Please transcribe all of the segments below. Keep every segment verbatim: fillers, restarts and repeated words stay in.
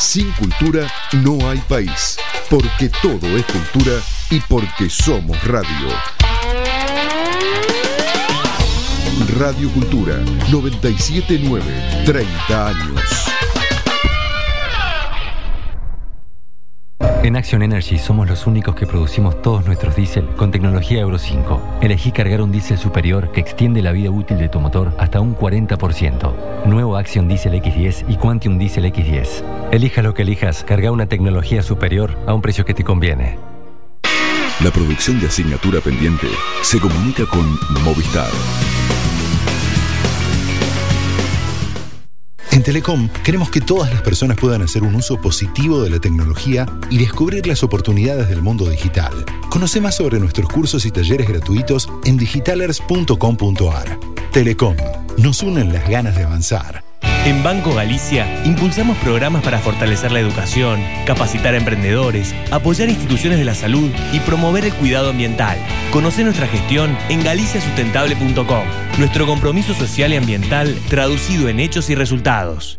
Sin cultura no hay país, porque todo es cultura y porque somos radio. Radio Cultura, noventa y siete punto nueve, treinta años. En Action Energy somos los únicos que producimos todos nuestros diésel con tecnología Euro cinco. Elegí cargar un diésel superior que extiende la vida útil de tu motor hasta un cuarenta por ciento. Nuevo Action Diesel X diez y Quantium Diesel X diez. Elijas lo que elijas, carga una tecnología superior a un precio que te conviene. La producción de Asignatura Pendiente se comunica con Movistar. En Telecom queremos que todas las personas puedan hacer un uso positivo de la tecnología y descubrir las oportunidades del mundo digital. Conoce más sobre nuestros cursos y talleres gratuitos en digitalers punto com punto ar. Telecom, nos unen las ganas de avanzar. En Banco Galicia impulsamos programas para fortalecer la educación, capacitar a emprendedores, apoyar instituciones de la salud y promover el cuidado ambiental. Conoce nuestra gestión en galicia sustentable punto com. Nuestro compromiso social y ambiental traducido en hechos y resultados.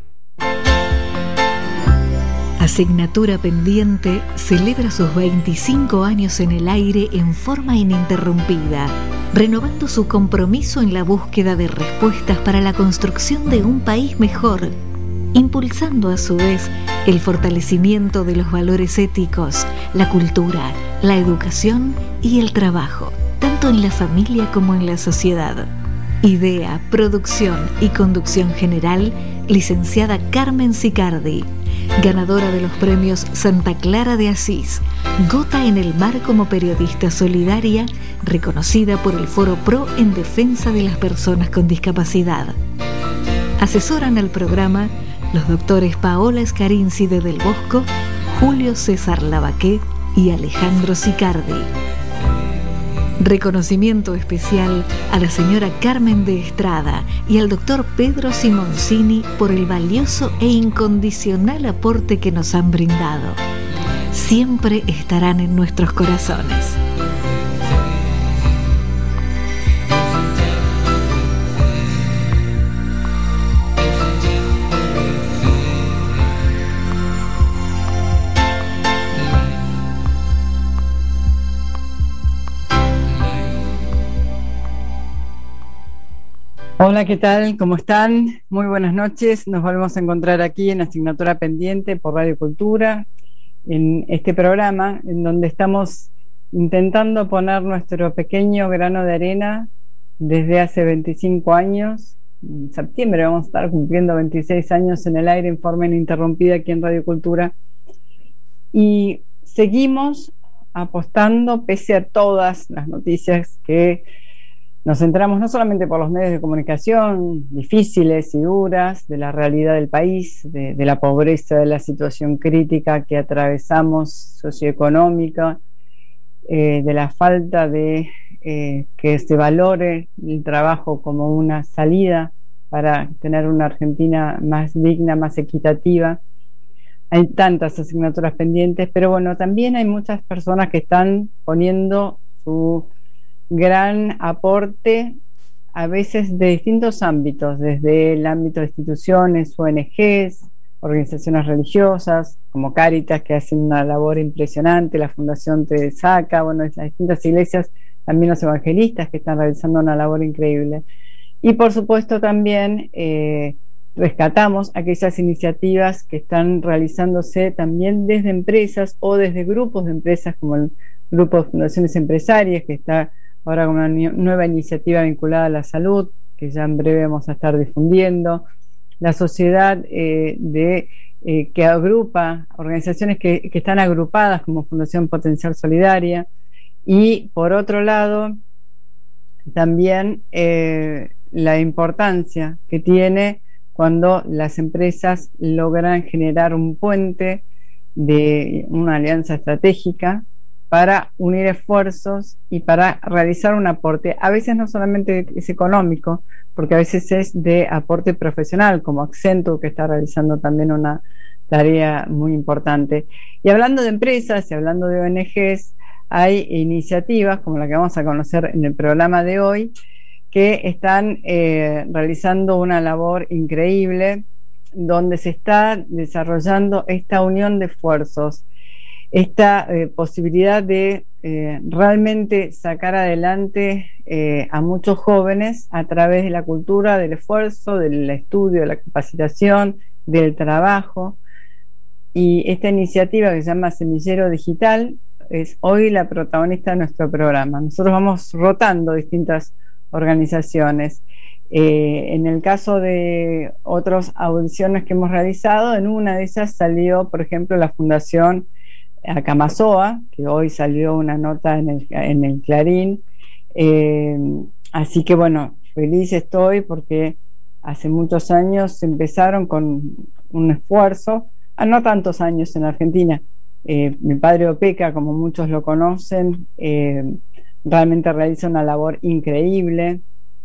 Asignatura Pendiente celebra sus veinticinco años en el aire en forma ininterrumpida, renovando su compromiso en la búsqueda de respuestas para la construcción de un país mejor, impulsando a su vez el fortalecimiento de los valores éticos, la cultura, la educación y el trabajo, tanto en la familia como en la sociedad. Idea, producción y conducción general, licenciada Carmen Sicardi, ganadora de los premios Santa Clara de Asís, Gota en el Mar como periodista solidaria, reconocida por el Foro Pro en defensa de las personas con discapacidad. Asesoran al programa los doctores Paola Escarinci de Del Bosco, Julio César Lavaqué y Alejandro Sicardi. Reconocimiento especial a la señora Carmen de Estrada y al doctor Pedro Simoncini por el valioso e incondicional aporte que nos han brindado. Siempre estarán en nuestros corazones. Hola, ¿qué tal? ¿Cómo están? Muy buenas noches. Nos volvemos a encontrar aquí en Asignatura Pendiente por Radio Cultura, en este programa en donde estamos intentando poner nuestro pequeño grano de arena desde hace veinticinco años. En septiembre vamos a estar cumpliendo veintiséis años en el aire en forma ininterrumpida aquí en Radio Cultura. Y seguimos apostando pese a todas las noticias que nos enteramos no solamente por los medios de comunicación difíciles y duras de la realidad del país, de, de la pobreza, de la situación crítica que atravesamos socioeconómica, eh, de la falta de eh, que se valore el trabajo como una salida para tener una Argentina más digna, más equitativa. Hay tantas asignaturas pendientes, pero bueno, también hay muchas personas que están poniendo su gran aporte, a veces de distintos ámbitos, desde el ámbito de instituciones, O N Ges, organizaciones religiosas, como Cáritas, que hacen una labor impresionante, la Fundación Tesaca, bueno, las distintas iglesias, también los evangelistas que están realizando una labor increíble. Y por supuesto también eh, rescatamos aquellas iniciativas que están realizándose también desde empresas o desde grupos de empresas, como el Grupo de Fundaciones Empresarias, que está ahora con una nueva iniciativa vinculada a la salud, que ya en breve vamos a estar difundiendo. La sociedad eh, de, eh, que agrupa organizaciones que, que están agrupadas como Fundación Potencial Solidaria. Y por otro lado, también eh, la importancia que tiene cuando las empresas logran generar un puente de una alianza estratégica para unir esfuerzos y para realizar un aporte. A veces no solamente es económico, porque a veces es de aporte profesional, como Accenture, que está realizando también una tarea muy importante. Y hablando de empresas y hablando de O N Ges, hay iniciativas como la que vamos a conocer en el programa de hoy, que están eh, realizando una labor increíble donde se está desarrollando esta unión de esfuerzos, esta eh, posibilidad de eh, realmente sacar adelante eh, a muchos jóvenes a través de la cultura, del esfuerzo, del estudio, de la capacitación, del trabajo. Y esta iniciativa que se llama Semillero Digital es hoy la protagonista de nuestro programa. Nosotros vamos rotando distintas organizaciones. Eh, en el caso de otras audiciones que hemos realizado, en una de ellas salió, por ejemplo, la Fundación Acamasoa, que hoy salió una nota en el, en el Clarín. Eh, así que bueno, feliz estoy porque hace muchos años empezaron con un esfuerzo, a no tantos años en Argentina. Eh, mi padre Opeca, como muchos lo conocen, eh, realmente realiza una labor increíble.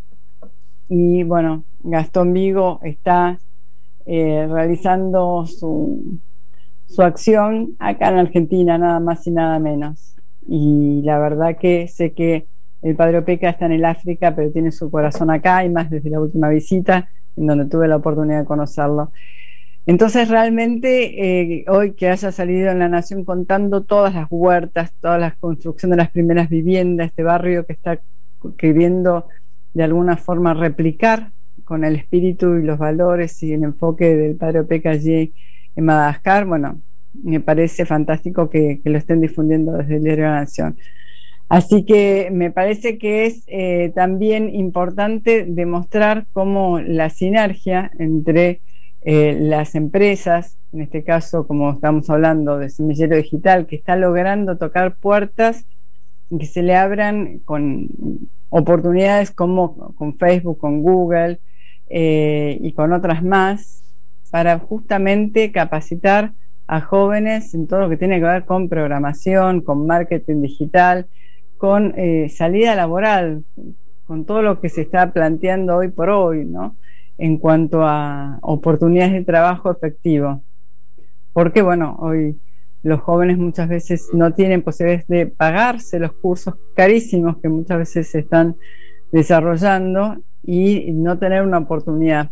Y bueno, Gastón Vigo está eh, realizando su, su acción acá en Argentina, nada más y nada menos. Y la verdad que sé que el padre Opeca está en el África, pero tiene su corazón acá, y más desde la última visita, en donde tuve la oportunidad de conocerlo. Entonces realmente eh, hoy que haya salido en La Nación contando todas las huertas, toda la construcción de las primeras viviendas, este barrio que está queriendo de alguna forma replicar con el espíritu y los valores y el enfoque del padre Opeca allí en Madagascar, bueno, me parece fantástico que, que lo estén difundiendo desde el diario La Nación. Así que me parece que es eh, también importante demostrar cómo la sinergia entre eh, las empresas, en este caso como estamos hablando de Semillero Digital, que está logrando tocar puertas que se le abran con oportunidades como con Facebook, con Google eh, y con otras más, para justamente capacitar a jóvenes en todo lo que tiene que ver con programación, con marketing digital, con eh, salida laboral, con todo lo que se está planteando hoy por hoy, ¿no? En cuanto a oportunidades de trabajo efectivo. Porque, bueno, hoy los jóvenes muchas veces no tienen posibilidades de pagarse los cursos carísimos que muchas veces se están desarrollando y no tener una oportunidad.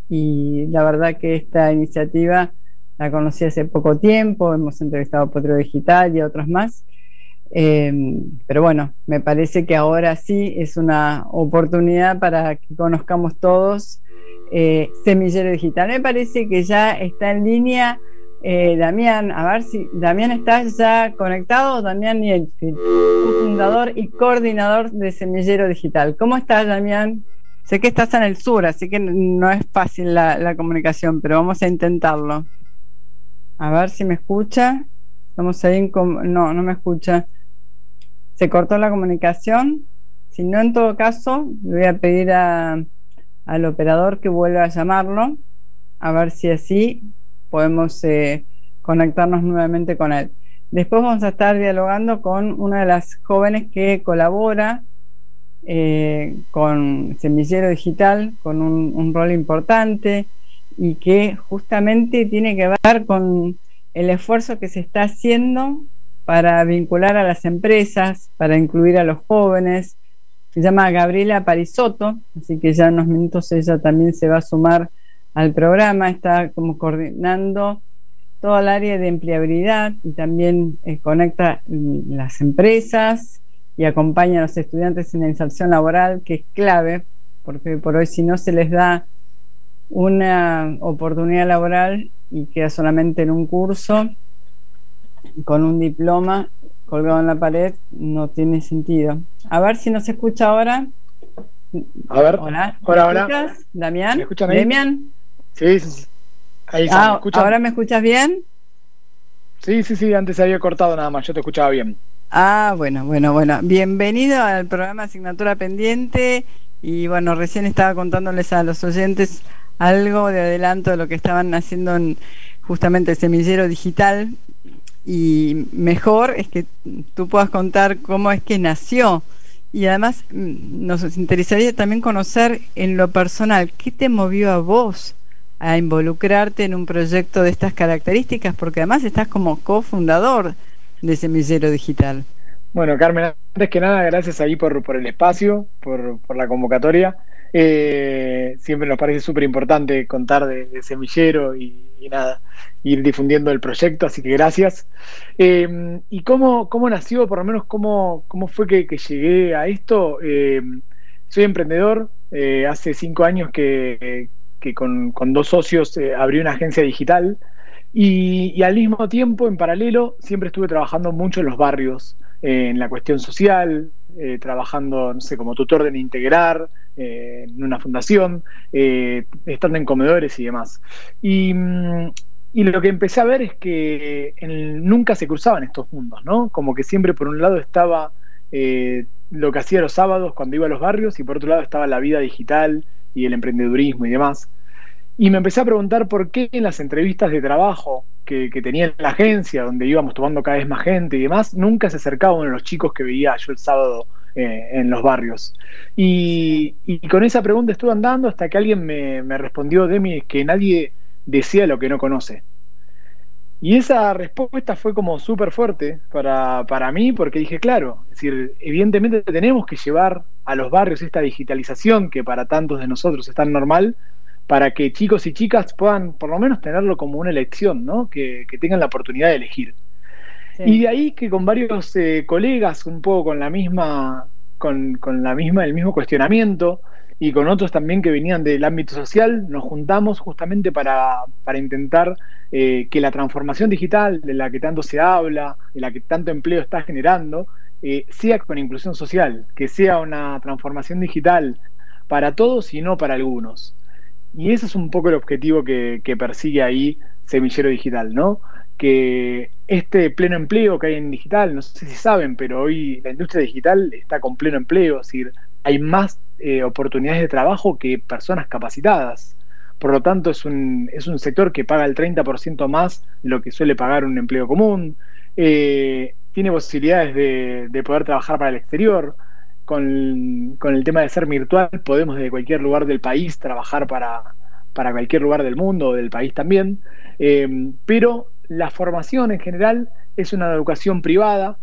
Y la verdad que esta iniciativa la conocí hace poco tiempo, hemos entrevistado a Potrero Digital y a otros más. Eh, pero bueno, me parece que ahora sí es una oportunidad para que conozcamos todos eh, Semillero Digital. Me parece que ya está en línea eh, Damián, a ver si Damián está ya conectado. Damián Nielfield, fundador y coordinador de Semillero Digital. ¿Cómo estás, Damián? Sé que estás en el sur, así que no es fácil la, la comunicación, pero vamos a intentarlo. A ver si me escucha. Estamos ahí en com- no, no me escucha. Se cortó la comunicación. Si no, en todo caso, le voy a pedir a, al operador que vuelva a llamarlo, a ver si así podemos eh, conectarnos nuevamente con él. Después vamos a estar dialogando con una de las jóvenes que colabora eh, con Semillero Digital, con un, un rol importante y que justamente tiene que ver con el esfuerzo que se está haciendo para vincular a las empresas, para incluir a los jóvenes. Se llama Gabriela Parisotto, así que ya en unos minutos ella también se va a sumar al programa. Está como coordinando todo el área de empleabilidad y también eh, conecta las empresas y acompaña a los estudiantes en la inserción laboral, que es clave, porque por hoy si no se les da una oportunidad laboral y queda solamente en un curso con un diploma colgado en la pared, no tiene sentido. A ver si nos escucha ahora. A ver. Hola. Hola, ¿Me hola. escuchas, Damián? ¿Me escuchan ahí? ¿Damián? Sí, sí, sí. Ahí ah, ¿me escuchan? ¿Ahora me escuchas bien? Sí, sí, sí, antes se había cortado nada más, yo te escuchaba bien. Ah, bueno, bueno, bueno. Bienvenido al programa Asignatura Pendiente. Y bueno, recién estaba contándoles a los oyentes algo de adelanto de lo que estaban haciendo en justamente el Semillero Digital. Y mejor es que tú puedas contar cómo es que nació. Y además nos interesaría también conocer en lo personal, ¿qué te movió a vos a involucrarte en un proyecto de estas características? Porque además estás como cofundador de Semillero Digital. Bueno, Carmen, antes que nada, gracias ahí por, por el espacio, por, por la convocatoria. Eh, siempre nos parece súper importante contar de, de Semillero y, y nada, ir difundiendo el proyecto, así que gracias. Eh, ¿Y cómo, cómo nació, por lo menos, cómo, cómo fue que, que llegué a esto? Eh, soy emprendedor, eh, hace cinco años que, que con, con dos socios eh, abrí una agencia digital y, y al mismo tiempo, en paralelo, siempre estuve trabajando mucho en los barrios, eh, en la cuestión social, eh, trabajando, no sé, como tutor de Integrar, eh, en una fundación, eh, estando en comedores y demás. Y, y lo que empecé a ver es que en, nunca se cruzaban estos mundos, ¿no? Como que siempre por un lado estaba eh, lo que hacía los sábados cuando iba a los barrios y por otro lado estaba la vida digital y el emprendedurismo y demás. Y me empecé a preguntar por qué en las entrevistas de trabajo que, que tenía en la agencia, donde íbamos tomando cada vez más gente y demás, nunca se acercaba uno de los chicos que veía yo el sábado eh, en los barrios. Y, y con esa pregunta estuve andando hasta que alguien me, me respondió, Demi, que nadie desea lo que no conoce. Y esa respuesta fue como súper fuerte para, para mí, porque dije, claro, es decir, evidentemente tenemos que llevar a los barrios esta digitalización que para tantos de nosotros es tan normal, para que chicos y chicas puedan por lo menos tenerlo como una elección, ¿no? Que, que tengan la oportunidad de elegir. Sí. Y de ahí que con varios eh, colegas, un poco con la misma, con, con la misma, el mismo cuestionamiento, y con otros también que venían del ámbito social, nos juntamos justamente para, para intentar eh, que la transformación digital de la que tanto se habla, de la que tanto empleo está generando, eh, sea con inclusión social, que sea una transformación digital para todos y no para algunos. Y ese es un poco el objetivo que, que persigue ahí Semillero Digital, ¿no? Que este pleno empleo que hay en digital, no sé si saben, pero hoy la industria digital está con pleno empleo, es decir, hay más eh, oportunidades de trabajo que personas capacitadas. Por lo tanto, es un, es un sector que paga el treinta por ciento más de lo que suele pagar un empleo común. Eh, tiene posibilidades de, de poder trabajar para el exterior. Con, con el tema de ser virtual, podemos desde cualquier lugar del país trabajar para, para cualquier lugar del mundo o del país también. Eh, pero la formación en general es una educación privada,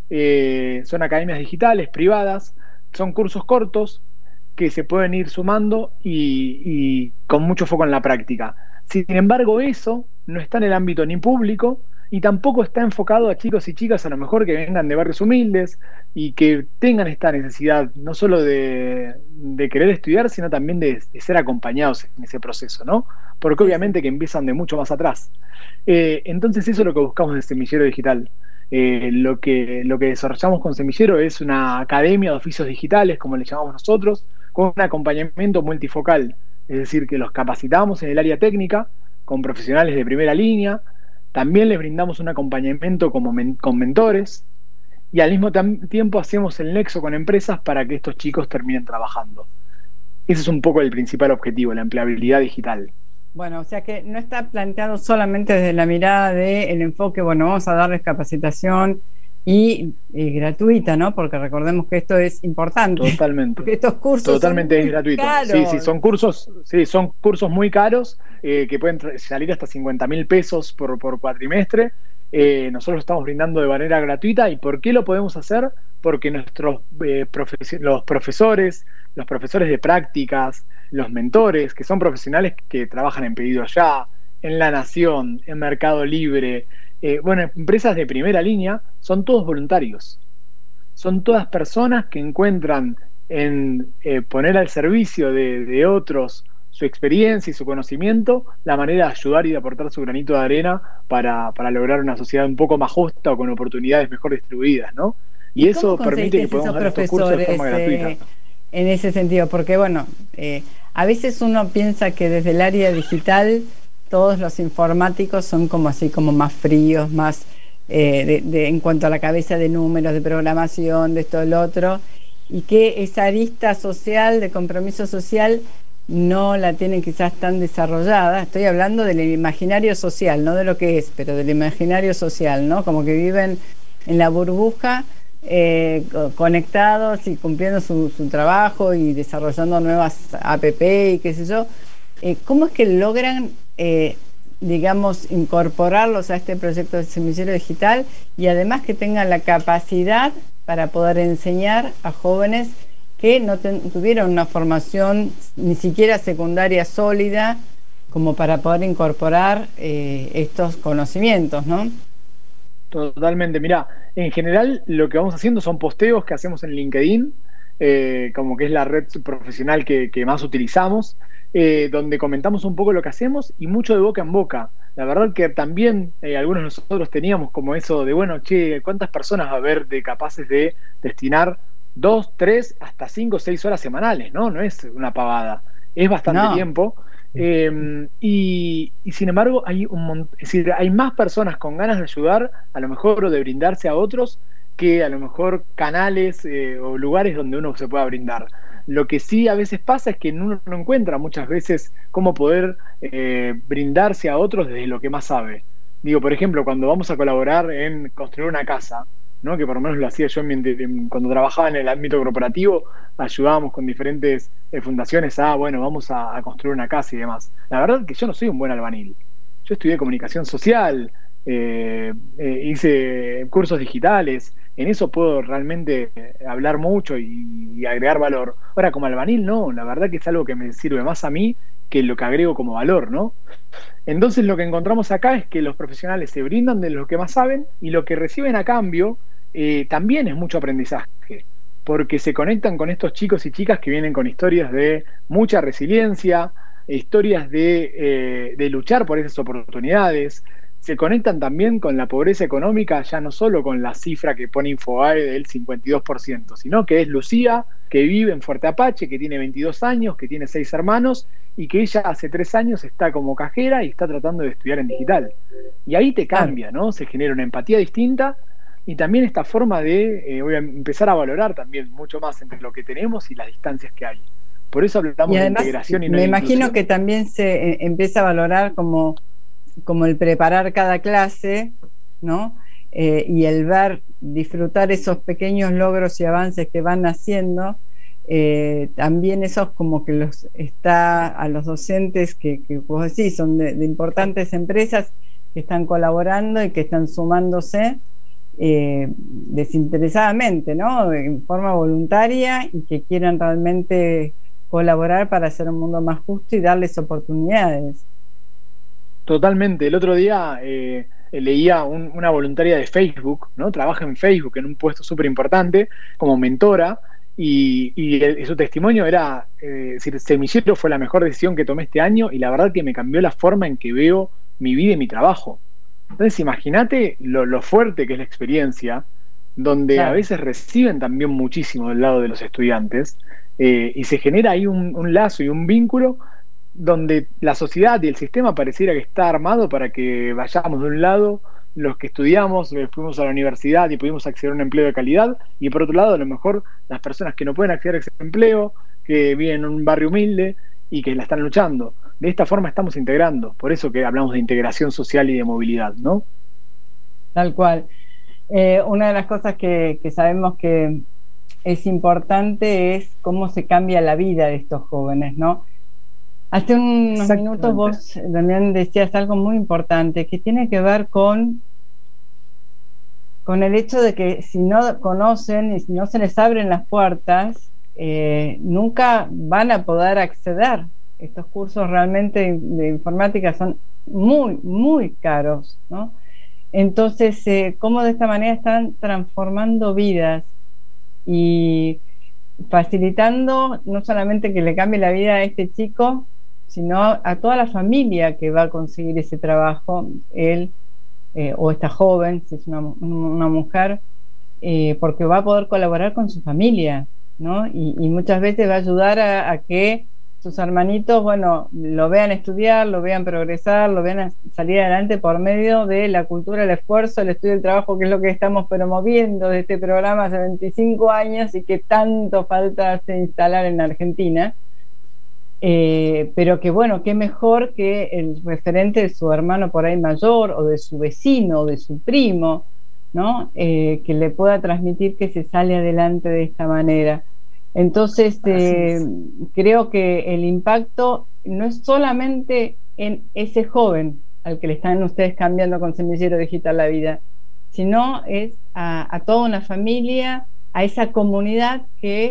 eh, son academias digitales privadas, son cursos cortos que se pueden ir sumando y, y con mucho foco en la práctica. Sin embargo, eso no está en el ámbito ni público y tampoco está enfocado a chicos y chicas a lo mejor que vengan de barrios humildes y que tengan esta necesidad no solo de, de querer estudiar, sino también de, de ser acompañados en ese proceso, ¿no? Porque obviamente que empiezan de mucho más atrás. Eh, entonces eso es lo que buscamos en Semillero Digital. Eh, lo que, lo que desarrollamos con Semillero es una academia de oficios digitales, como le llamamos nosotros, con un acompañamiento multifocal, es decir, que los capacitamos en el área técnica, con profesionales de primera línea, también les brindamos un acompañamiento como men- con mentores, y al mismo tam- tiempo hacemos el nexo con empresas para que estos chicos terminen trabajando. Ese es un poco el principal objetivo, la empleabilidad digital. Bueno, o sea que no está planteado solamente desde la mirada del enfoque, bueno, vamos a darles capacitación y, y gratuita, ¿no? Porque recordemos que esto es importante. Totalmente. Porque estos cursos Totalmente son es gratuito. caros. Sí, sí, son cursos, sí, son cursos muy caros, eh, que pueden salir hasta cincuenta mil pesos por, por cuatrimestre. Eh, nosotros lo estamos brindando de manera gratuita. ¿Y por qué lo podemos hacer? Porque nuestros eh, profe- los profesores, los profesores de prácticas, los mentores, que son profesionales que trabajan en Pedido Ya, en La Nación, en Mercado Libre, eh, bueno, empresas de primera línea, son todos voluntarios. Son todas personas que encuentran en eh, poner al servicio de, de otros su experiencia y su conocimiento la manera de ayudar y de aportar su granito de arena para, para lograr una sociedad un poco más justa o con oportunidades mejor distribuidas, ¿no? Y, ¿Y eso permite que podamos dar estos cursos de forma gratuita. Eh, en ese sentido, porque bueno, eh, a veces uno piensa que desde el área digital todos los informáticos son como así, como más fríos, más eh, de, de, en cuanto a la cabeza de números, de programación, de esto, lo otro, y que esa arista social, de compromiso social, no la tienen quizás tan desarrollada. Estoy hablando del imaginario social, no de lo que es, pero del imaginario social, ¿no? Como que viven en la burbuja, eh, conectados y cumpliendo su, su trabajo y desarrollando nuevas app y qué sé yo. Eh, ¿Cómo es que logran, eh, digamos, incorporarlos a este proyecto de Semillero Digital y además que tengan la capacidad para poder enseñar a jóvenes que no ten, tuvieron una formación ni siquiera secundaria sólida como para poder incorporar eh, estos conocimientos, ¿no? Totalmente, mirá, en general lo que vamos haciendo son posteos que hacemos en LinkedIn, eh, como que es la red profesional que, que más utilizamos, eh, donde comentamos un poco lo que hacemos y mucho de boca en boca. La verdad que también eh, algunos de nosotros teníamos como eso de, bueno, che, ¿cuántas personas va a haber de capaces de destinar dos, tres, hasta cinco, seis horas semanales? No, no es una pavada, es bastante no. tiempo. Eh, y, y sin embargo hay un montón, es decir, hay más personas con ganas de ayudar, a lo mejor, o de brindarse a otros, que a lo mejor canales eh, o lugares donde uno se pueda brindar. Lo que sí a veces pasa es que uno no encuentra muchas veces cómo poder eh, brindarse a otros desde lo que más sabe. Digo, por ejemplo, cuando vamos a colaborar en construir una casa, ¿no? Que por lo menos lo hacía yo en, en, cuando trabajaba en el ámbito corporativo, ayudábamos con diferentes eh, fundaciones a, bueno, vamos a, a construir una casa y demás. La verdad es que yo no soy un buen albañil. Yo estudié comunicación social, eh, eh, hice cursos digitales, en eso puedo realmente hablar mucho y, y agregar valor. Ahora, como albañil, no, la verdad que es algo que me sirve más a mí que lo que agrego como valor, ¿no? Entonces lo que encontramos acá es que los profesionales se brindan de lo que más saben y lo que reciben a cambio eh, también es mucho aprendizaje, porque se conectan con estos chicos y chicas que vienen con historias de mucha resiliencia, historias de, eh, de luchar por esas oportunidades. Se conectan también con la pobreza económica, ya no solo con la cifra que pone Infobae del cincuenta y dos por ciento, sino que es Lucía, que vive en Fuerte Apache, que tiene veintidós años, que tiene seis hermanos, y que ella hace tres años está como cajera y está tratando de estudiar en digital. Y ahí te cambia, ¿no? Se genera una empatía distinta y también esta forma de eh, voy a empezar a valorar también mucho más entre lo que tenemos y las distancias que hay. Por eso hablamos y además, de integración y no me de imagino inclusión. que también se eh, empieza a valorar como, como el preparar cada clase, ¿no? Eh, y el ver, disfrutar esos pequeños logros y avances que van haciendo. Eh, también eso como que los está a los docentes que, que vos decís, son de, de importantes empresas que están colaborando y que están sumándose eh, desinteresadamente, ¿no? En forma voluntaria y que quieran realmente colaborar para hacer un mundo más justo y darles oportunidades. Totalmente. El otro día eh, leía un, una voluntaria de Facebook, ¿no? Trabaja en Facebook en un puesto súper importante como mentora. Y, y, el, y su testimonio era, eh, decir, Semillero fue la mejor decisión que tomé este año y la verdad que me cambió la forma en que veo mi vida y mi trabajo. Entonces imagínate lo, lo fuerte que es la experiencia, donde claro. a veces reciben también muchísimo del lado de los estudiantes eh, y se genera ahí un, un lazo y un vínculo donde la sociedad y el sistema pareciera que está armado para que vayamos de un lado los que estudiamos, fuimos a la universidad y pudimos acceder a un empleo de calidad, y por otro lado, a lo mejor las personas que no pueden acceder a ese empleo, que viven en un barrio humilde y que la están luchando. De esta forma estamos integrando, por eso que hablamos de integración social y de movilidad, ¿no? Tal cual. Eh, una de las cosas que, que sabemos que es importante es cómo se cambia la vida de estos jóvenes, ¿no? Hace unos minutos vos también decías algo muy importante que tiene que ver con, con el hecho de que si no conocen y si no se les abren las puertas, eh, nunca van a poder acceder. Estos cursos realmente de, de informática son muy, muy caros, ¿no? Entonces, eh, cómo de esta manera están transformando vidas y facilitando no solamente que le cambie la vida a este chico, sino a toda la familia que va a conseguir ese trabajo, él eh, o esta joven, si es una, una mujer, eh, porque va a poder colaborar con su familia, ¿no? Y, y muchas veces va a ayudar a, a que sus hermanitos, bueno, lo vean estudiar, lo vean progresar, lo vean salir adelante por medio de la cultura, el esfuerzo, el estudio, el trabajo, que es lo que estamos promoviendo de este programa hace veinticinco años y que tanto falta hace instalar en Argentina. Eh, pero que bueno, qué mejor que el referente de su hermano por ahí mayor o de su vecino o de su primo, ¿no? Eh, que le pueda transmitir que se sale adelante de esta manera. Entonces eh, creo que el impacto no es solamente en ese joven al que le están ustedes cambiando con Semillero Digital la vida, sino es a, a toda una familia, a esa comunidad que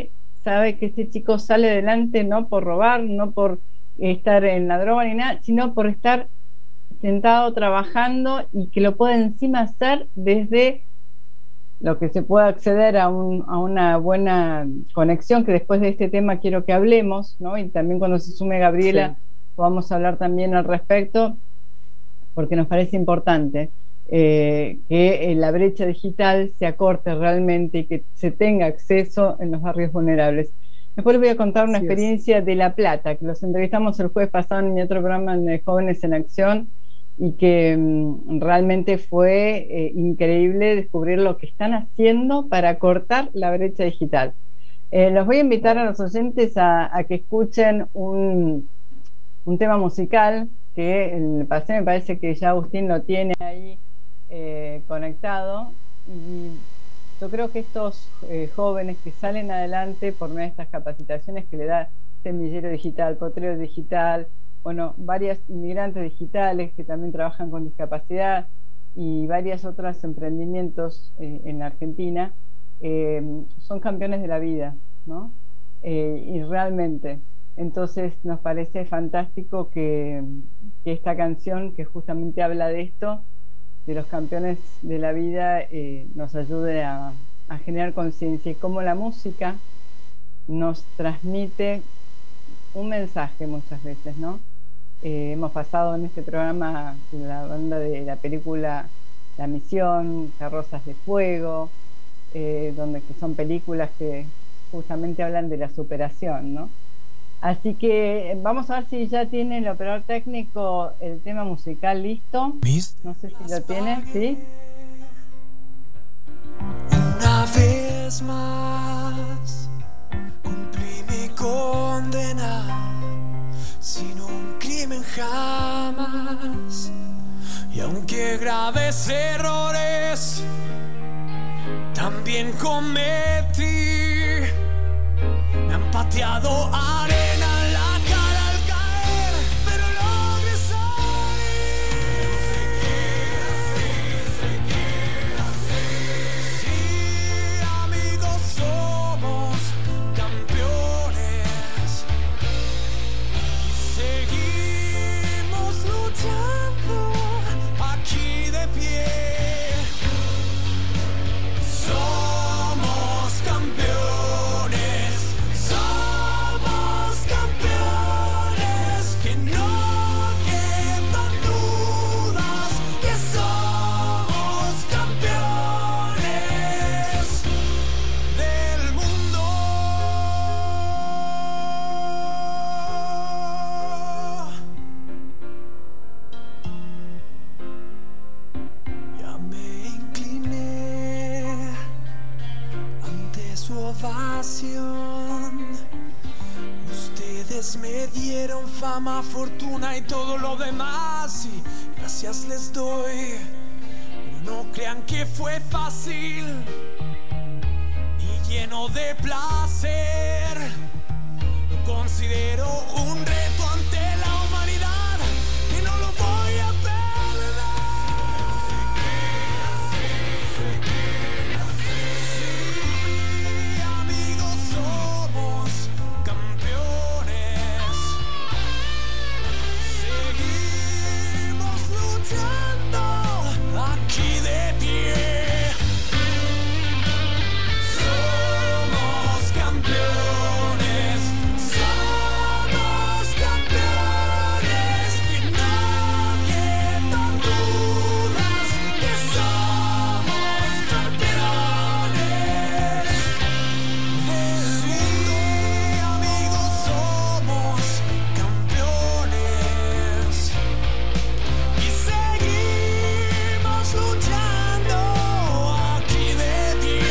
sabe que este chico sale adelante no por robar, no por estar en la droga ni nada, sino por estar sentado trabajando y que lo pueda encima hacer desde lo que se pueda acceder a, un, a una buena conexión, que después de este tema quiero que hablemos, ¿no? Y también cuando se sume Gabriela, sí, podamos hablar también al respecto, porque nos parece importante eh, que la brecha digital se acorte realmente y que se tenga acceso en los barrios vulnerables. Después les voy a contar una sí, experiencia es. de La Plata, que los entrevistamos el jueves pasado en mi otro programa de Jóvenes en Acción, y que um, realmente fue eh, increíble descubrir lo que están haciendo para cortar la brecha digital. Eh, los voy a invitar a los oyentes a, a que escuchen un, un tema musical que en el paseo me parece que ya Agustín lo tiene ahí eh, conectado, y yo creo que estos eh, jóvenes que salen adelante por medio de estas capacitaciones que le da Semillero Digital, Potrero Digital, bueno, varias inmigrantes digitales que también trabajan con discapacidad y varios otros emprendimientos eh, en la Argentina, eh, son campeones de la vida, ¿no? Eh, y realmente, entonces nos parece fantástico que, que esta canción, que justamente habla de esto, de los campeones de la vida, eh, nos ayude a, a generar conciencia y cómo la música nos transmite un mensaje muchas veces, ¿no? Eh, hemos pasado en este programa la banda de la película La Misión, Carrozas de Fuego, eh, donde que son películas que justamente hablan de la superación, ¿no? Así que vamos a ver si ya tiene el operador técnico el tema musical listo. No sé si lo tiene, ¿sí? Una vez más cumplí mi condena sin un crimen jamás, y aunque graves errores también cometí, me han pateado arena en la cara al caer, pero logré salir. Se queda así, se queda así. Sí, amigos, somos campeones y seguimos luchando aquí de pie. Somos campeones, somos campeones, que no quepan dudas que somos campeones del mundo. Ya me incliné ante su ovación. Ustedes me dieron fama, fortuna y todo lo demás, y gracias les doy. Pero no crean que fue fácil ni lleno de placer. Lo considero un reto ante la humanidad y no lo voy a perder. Se queda así, se queda así. Sí, amigos, somos campeones. Seguimos luchando aquí de pie. Somos campeones, somos campeones, y no quedan dudas que somos campeones del mundo. Amigos, somos campeones y seguimos luchando aquí de pie.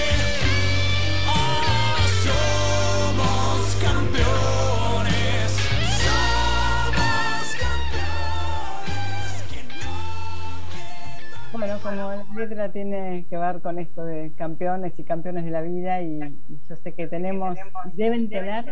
Ah, somos campeones, somos campeones, que no. Bueno, como la letra tiene que ver con esto de campeones y campeones de la vida, y, y yo sé que tenemos, deben tener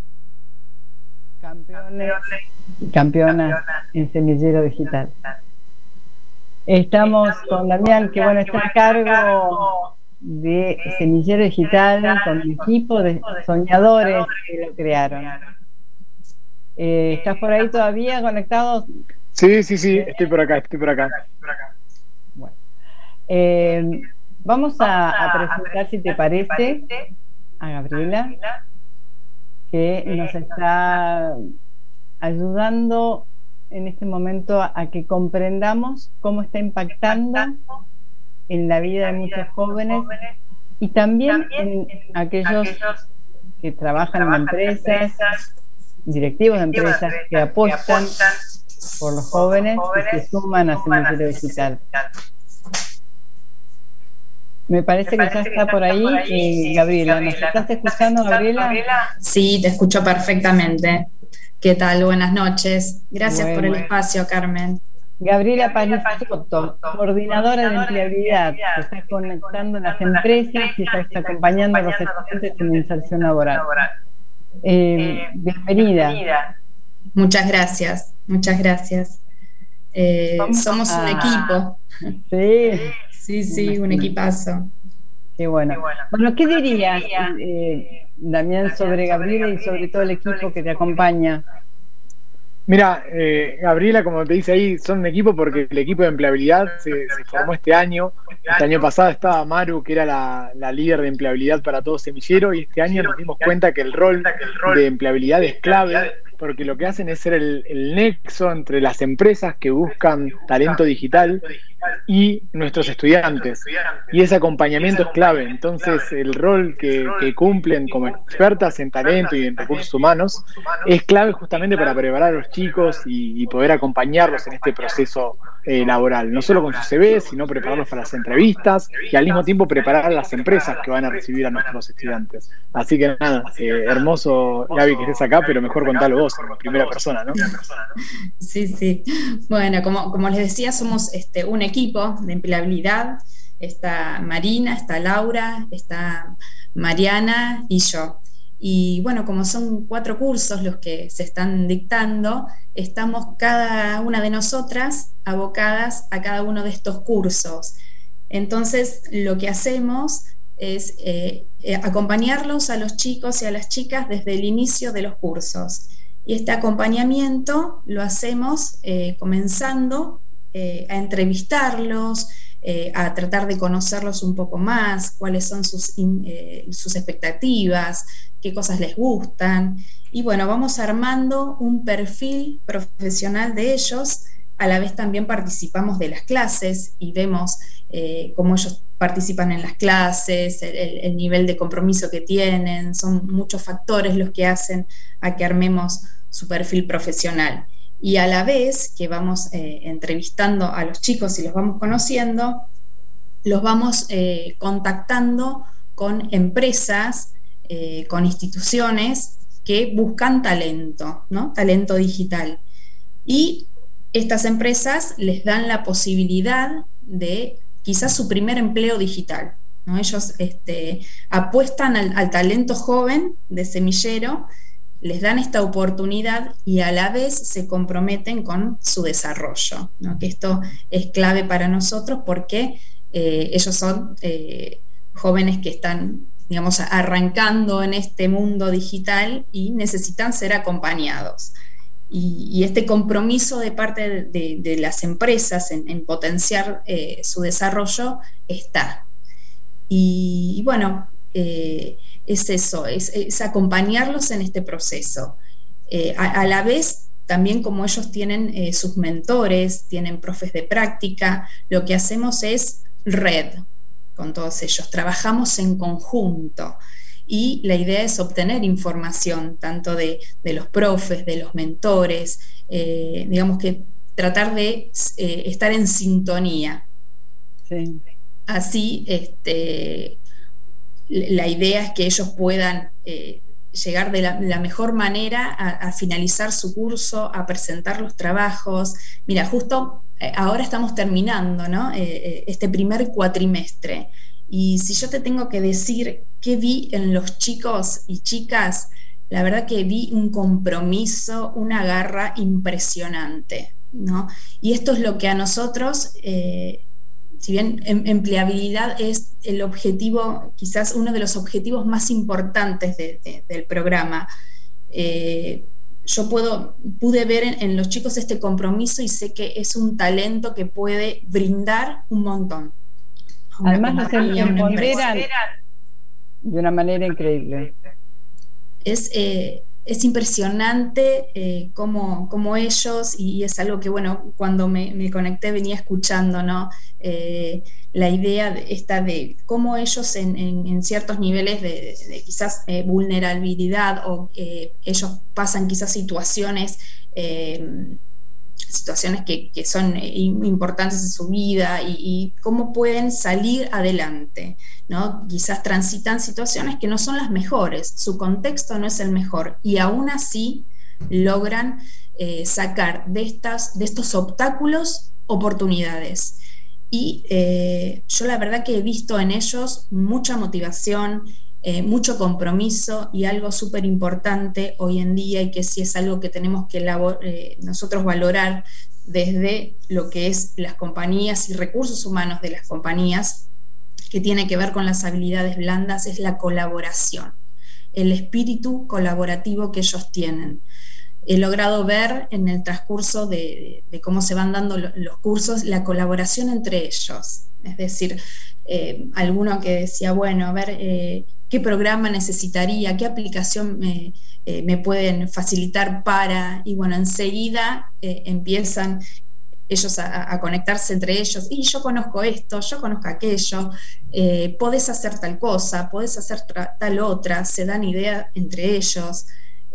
campeones y campeonas en Semillero Digital. Estamos con Damián, que bueno, está a cargo de Semillero Digital con un equipo de soñadores que lo crearon. Eh, ¿Estás por ahí todavía conectado? Sí, sí, sí, estoy por acá, estoy por acá. Bueno. Eh, vamos a, a presentar, si te parece, a Gabriela, que nos está ayudando en este momento a, a que comprendamos cómo está impactando en la vida de muchos jóvenes y también en aquellos que trabajan en empresas, directivos de empresas que apuestan por los jóvenes y se suman a Semillero Digital. Me parece que ya está por ahí, eh, Gabriela. ¿Nos estás escuchando, Gabriela? Sí, te escucho perfectamente. ¿Qué tal? Buenas noches. Gracias bueno, por el espacio, Carmen. Gabriela Palizotto, coordinadora de empleabilidad, que está conectando las empresas y está acompañando a los estudiantes en inserción laboral. Eh, bienvenida. Muchas gracias, muchas gracias. Eh, somos a... un equipo. Sí, sí, sí, un equipazo. Qué bueno. Bueno, ¿qué dirías, eh, Damián, sobre Gabriela y sobre todo el equipo que te acompaña? Mira, eh, Gabriela, como te dice ahí, son un equipo porque el equipo de empleabilidad se, se formó este año. Este año pasado estaba Maru, que era la, la líder de empleabilidad para todo Semillero, y este año nos dimos cuenta que el rol de empleabilidad es clave, porque lo que hacen es ser el, el nexo entre las empresas que buscan talento digital y nuestros estudiantes. Y ese acompañamiento es clave. Entonces, el rol que, que cumplen como expertas en talento y en recursos humanos es clave justamente para preparar a los chicos y, y poder acompañarlos en este proceso eh, laboral. No solo con su C V, sino prepararlos para las entrevistas y al mismo tiempo preparar a las empresas que van a recibir a nuestros estudiantes. Así que nada, eh, hermoso, Gaby, que estés acá, pero mejor contalo vos en primera persona, ¿no? Sí, sí. Bueno, como, como les decía, somos este, un equipo de empleabilidad. Está Marina, está Laura, está Mariana y yo. Y bueno, como son cuatro cursos los que se están dictando, estamos cada una de nosotras abocadas a cada uno de estos cursos. Entonces, lo que hacemos es eh, eh, acompañarlos a los chicos y a las chicas desde el inicio de los cursos. Y este acompañamiento lo hacemos eh, comenzando eh, a entrevistarlos, eh, a tratar de conocerlos un poco más, cuáles son sus, eh, sus expectativas, qué cosas les gustan. Y bueno, vamos armando un perfil profesional de ellos. A la vez también participamos de las clases y vemos eh, cómo ellos participan en las clases, el, el nivel de compromiso que tienen. Son muchos factores los que hacen a que armemos su perfil profesional. Y a la vez que vamos eh, entrevistando a los chicos y los vamos conociendo, los vamos eh, contactando con empresas, eh, con instituciones que buscan talento, ¿no? Talento digital. Y estas empresas les dan la posibilidad de quizás su primer empleo digital, ¿no? Ellos este, apuestan al, al talento joven de Semillero, les dan esta oportunidad y a la vez se comprometen con su desarrollo, ¿no? Que esto es clave para nosotros porque eh, ellos son eh, jóvenes que están, digamos, arrancando en este mundo digital y necesitan ser acompañados. Y, y este compromiso de parte de, de, de las empresas en, en potenciar eh, su desarrollo está. Y, y bueno, eh, es eso, es, es acompañarlos en este proceso. Eh, a, a la vez, también como ellos tienen eh, sus mentores, tienen profes de práctica, lo que hacemos es red con todos ellos, trabajamos en conjunto. Y la idea es obtener información tanto de, de los profes, de los mentores, eh, digamos que tratar de eh, estar en sintonía. Sí. Así, este, la idea es que ellos puedan eh, llegar de la, la mejor manera a, a finalizar su curso, a presentar los trabajos. Mira, justo eh, ahora estamos terminando, ¿no? eh, este primer cuatrimestre. Y si yo te tengo que decir qué vi en los chicos y chicas, la verdad que vi un compromiso, una garra impresionante, ¿no? Y esto es lo que a nosotros eh, si bien em, empleabilidad es el objetivo, quizás uno de los objetivos más importantes de, de, del programa, eh, yo puedo, pude ver en, en los chicos este compromiso y sé que es un talento que puede brindar un montón. Además nos empoderan de una manera increíble. Es, eh, es impresionante eh, cómo, cómo ellos, y es algo que, bueno, cuando me, me conecté venía escuchando, ¿no? Eh, la idea de, esta de cómo ellos en, en, en ciertos niveles de, de quizás eh, vulnerabilidad o eh, ellos pasan quizás situaciones eh, situaciones que, que son importantes en su vida y, y cómo pueden salir adelante, ¿no? Quizás transitan situaciones que no son las mejores, su contexto no es el mejor y aún así logran eh, sacar de, estas, de estos obstáculos oportunidades. Y eh, yo la verdad que he visto en ellos mucha motivación, eh, mucho compromiso y algo súper importante hoy en día y que sí es algo que tenemos que labor, eh, nosotros valorar desde lo que es las compañías y recursos humanos de las compañías, que tiene que ver con las habilidades blandas, es la colaboración, el espíritu colaborativo que ellos tienen. He logrado ver en el transcurso de, de cómo se van dando los cursos la colaboración entre ellos. Es decir, eh, alguno que decía, bueno, a ver, eh, ¿qué programa necesitaría? ¿Qué aplicación me, eh, me pueden facilitar para? Y bueno, enseguida eh, empiezan ellos a, a conectarse entre ellos. Y yo conozco esto, yo conozco aquello, eh, podés hacer tal cosa, podés hacer tal otra, se dan ideas entre ellos.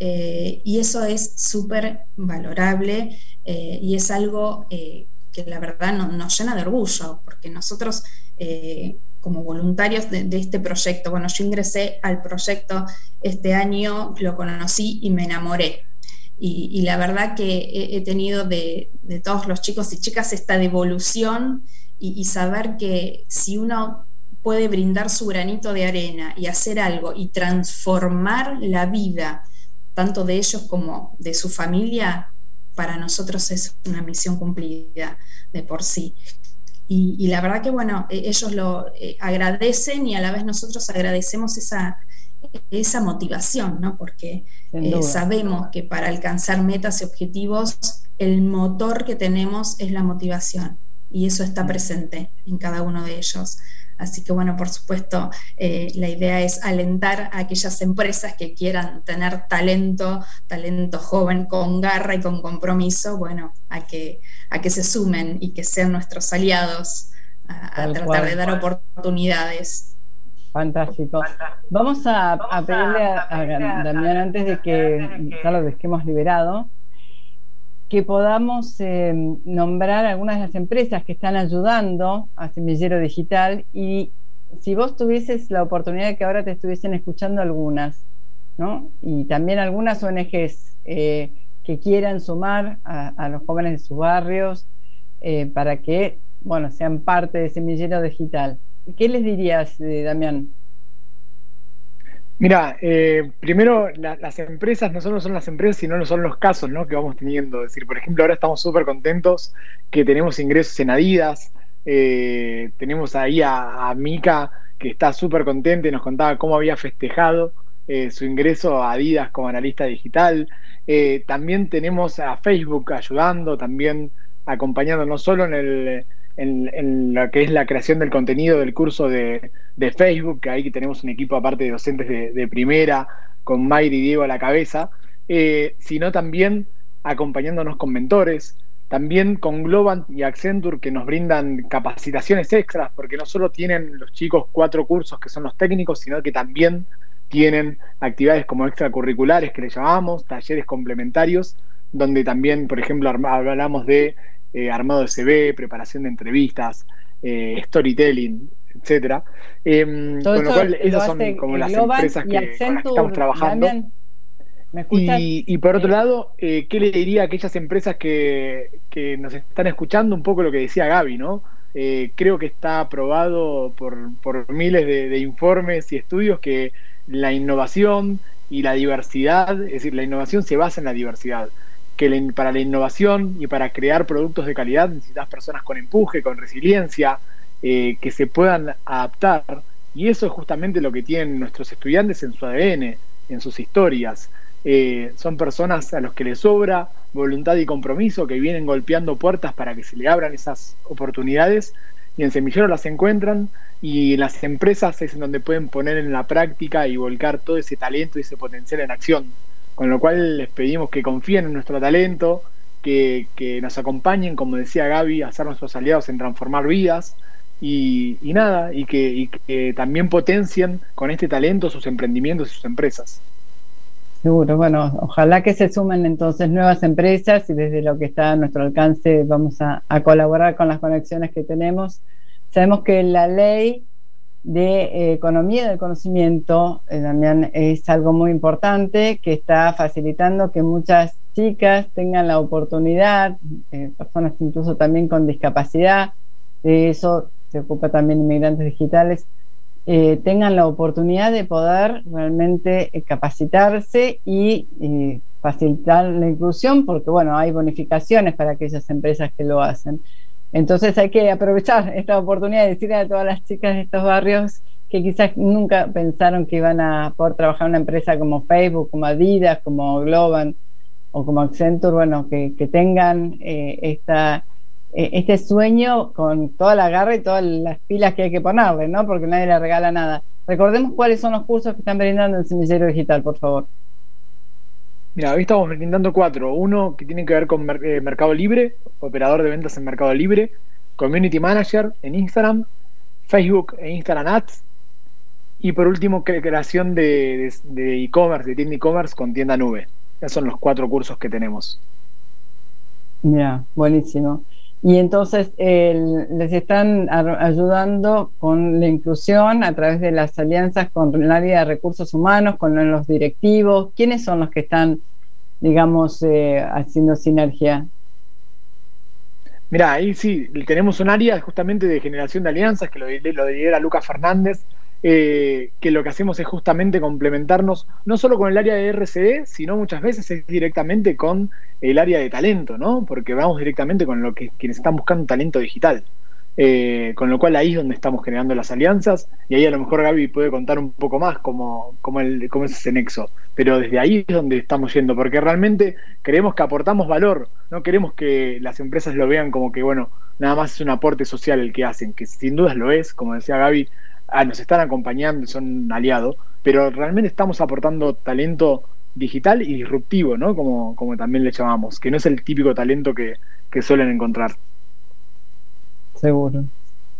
Eh, y eso es súper valorable eh, y es algo eh, que la verdad no, nos llena de orgullo, porque nosotros eh, como voluntarios de, de este proyecto, bueno, yo ingresé al proyecto este año, lo conocí y me enamoré. Y, y la verdad que he, he tenido de, de todos los chicos y chicas esta devolución y, y saber que si uno puede brindar su granito de arena y hacer algo y transformar la vida tanto de ellos como de su familia, para nosotros es una misión cumplida de por sí. Y, y la verdad que, bueno, ellos lo eh, agradecen y a la vez nosotros agradecemos esa, esa motivación, ¿no? Porque eh, sabemos que para alcanzar metas y objetivos, el motor que tenemos es la motivación y eso está presente en cada uno de ellos. Así que bueno, por supuesto, eh, la idea es alentar a aquellas empresas que quieran tener talento, talento joven con garra y con compromiso, bueno, a que, a que se sumen y que sean nuestros aliados a, a tratar cual, de dar cual. oportunidades. Fantástico. Vamos a, a pedirle a, a Damián, antes de que ya lo dejemos liberado, que podamos eh, nombrar algunas de las empresas que están ayudando a Semillero Digital y si vos tuvieses la oportunidad de que ahora te estuviesen escuchando algunas, ¿no? Y también algunas O N Ges eh, que quieran sumar a, a los jóvenes de sus barrios eh, para que, bueno, sean parte de Semillero Digital. ¿Qué les dirías, eh, Damián? Mira, eh, primero la, las empresas no solo son las empresas, sino son los casos, ¿no? que vamos teniendo. Es decir, por ejemplo, ahora estamos súper contentos que tenemos ingresos en Adidas. Eh, tenemos ahí a, a Mica, que está súper contenta y nos contaba cómo había festejado eh, su ingreso a Adidas como analista digital. Eh, también tenemos a Facebook ayudando, también acompañando no solo en el... En, en lo que es la creación del contenido del curso de, de Facebook, que ahí que tenemos un equipo aparte de docentes de, de primera, con Mayri y Diego a la cabeza, eh, sino también acompañándonos con mentores, también con Globant y Accenture, que nos brindan capacitaciones extras, porque no solo tienen los chicos cuatro cursos que son los técnicos, sino que también tienen actividades como extracurriculares, que le llamamos, talleres complementarios, donde también, por ejemplo, hablamos de Eh, armado de C V, preparación de entrevistas, eh, storytelling, etcétera. Eh, con lo cual, esas son como las empresas que, con las que estamos trabajando. ¿Me y, y por otro lado, eh, ¿qué le diría a aquellas empresas que, que nos están escuchando? Un poco lo que decía Gaby, ¿no? Eh, creo que está aprobado por, por miles de, de informes y estudios que la innovación y la diversidad, es decir, la innovación se basa en la diversidad. Que para la innovación y para crear productos de calidad necesitas personas con empuje, con resiliencia, eh, que se puedan adaptar, y eso es justamente lo que tienen nuestros estudiantes en su A D N, en sus historias. Eh, son personas a los que les sobra voluntad y compromiso, que vienen golpeando puertas para que se le abran esas oportunidades, y en Semillero las encuentran, y en las empresas es en donde pueden poner en la práctica y volcar todo ese talento y ese potencial en acción. Con lo cual les pedimos que confíen en nuestro talento, que, que nos acompañen, como decía Gaby, a ser nuestros aliados en transformar vidas, y, y nada, y que, y que también potencien con este talento sus emprendimientos y sus empresas. Seguro, bueno, ojalá que se sumen entonces nuevas empresas, y desde lo que está a nuestro alcance vamos a, a colaborar con las conexiones que tenemos. Sabemos que la ley de eh, economía del conocimiento eh, también es algo muy importante, que está facilitando que muchas chicas tengan la oportunidad, eh, personas incluso también con discapacidad, de eso se ocupa también Inmigrantes Digitales, Eh, tengan la oportunidad de poder realmente eh, capacitarse y eh, facilitar la inclusión, porque bueno, hay bonificaciones para aquellas empresas que lo hacen. Entonces hay que aprovechar esta oportunidad de decirle a todas las chicas de estos barrios que quizás nunca pensaron que iban a poder trabajar en una empresa como Facebook, como Adidas, como Globant o como Accenture, bueno, que, que tengan eh, esta este sueño con toda la garra y todas las pilas que hay que ponerle, ¿no? Porque nadie le regala nada. Recordemos cuáles son los cursos que están brindando en Semillero Digital, por favor. Mira, hoy estamos brindando cuatro. Uno que tiene que ver con mer- eh, Mercado Libre, operador de ventas en Mercado Libre, Community Manager en Instagram, Facebook e Instagram Ads, y por último, cre- creación de, de, de e-commerce, de tienda e-commerce con tienda nube. Esos son los cuatro cursos que tenemos. Mira, buenísimo. Y entonces eh, les están ayudando con la inclusión a través de las alianzas con el área de recursos humanos, con los directivos. ¿Quiénes son los que están, digamos, eh, haciendo sinergia? Mirá, ahí sí, tenemos un área justamente de generación de alianzas que lo, lo lidera Lucas Fernández, eh, que lo que hacemos es justamente complementarnos no solo con el área de R C D, sino muchas veces es directamente con el área de talento, ¿no? Porque vamos directamente con lo que quienes están buscando talento digital. Eh, con lo cual ahí es donde estamos generando las alianzas, y ahí a lo mejor Gaby puede contar un poco más cómo, cómo, el, cómo es ese nexo, pero desde ahí es donde estamos yendo, porque realmente creemos que aportamos valor, no queremos que las empresas lo vean como que, bueno, nada más es un aporte social el que hacen, que sin dudas lo es, como decía Gaby, ah, nos están acompañando, son un aliado, pero realmente estamos aportando talento digital y disruptivo, ¿no? Como, como también le llamamos, que no es el típico talento que, que suelen encontrar. Seguro.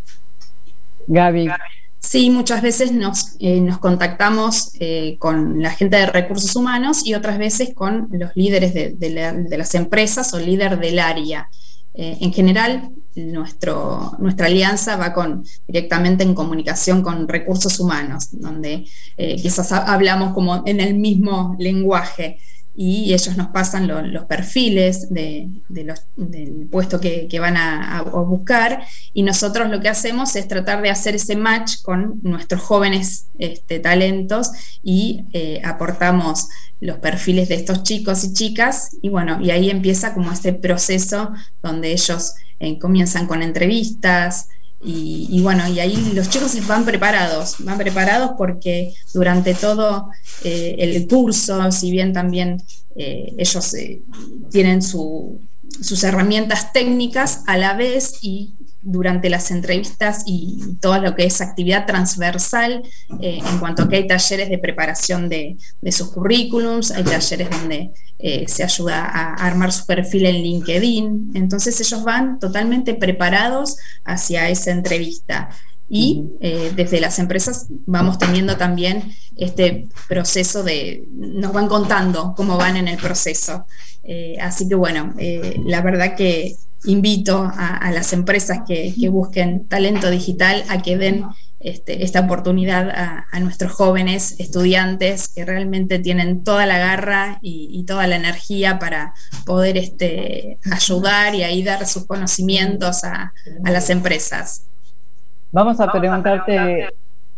Gaby. Sí, muchas veces nos, eh, nos contactamos eh, con la gente de recursos humanos y otras veces con los líderes de, de, la, de las empresas o líder del área. Eh, en general, nuestro, nuestra alianza va con, directamente en comunicación con recursos humanos, donde eh, quizás hablamos como en el mismo lenguaje, y ellos nos pasan lo, los perfiles de, de los, del puesto que, que van a, a buscar, y nosotros lo que hacemos es tratar de hacer ese match con nuestros jóvenes este, talentos, y eh, aportamos los perfiles de estos chicos y chicas, y bueno, y ahí empieza como este proceso donde ellos eh, comienzan con entrevistas. Y, y bueno, y ahí los chicos van preparados, van preparados porque durante todo eh, el curso, si bien también eh, ellos eh, tienen su, sus herramientas técnicas a la vez, y durante las entrevistas y todo lo que es actividad transversal, eh, en cuanto a que hay talleres de preparación de, de sus currículums, hay talleres donde eh, se ayuda a armar su perfil en LinkedIn, entonces ellos van totalmente preparados hacia esa entrevista. Y eh, desde las empresas vamos teniendo también este proceso de, nos van contando cómo van en el proceso. Eh, así que bueno, eh, la verdad que invito a, a las empresas que, que busquen talento digital a que den este, esta oportunidad a, a nuestros jóvenes estudiantes que realmente tienen toda la garra y, y toda la energía para poder este, ayudar y ahí dar sus conocimientos a, a las empresas. Vamos a preguntarte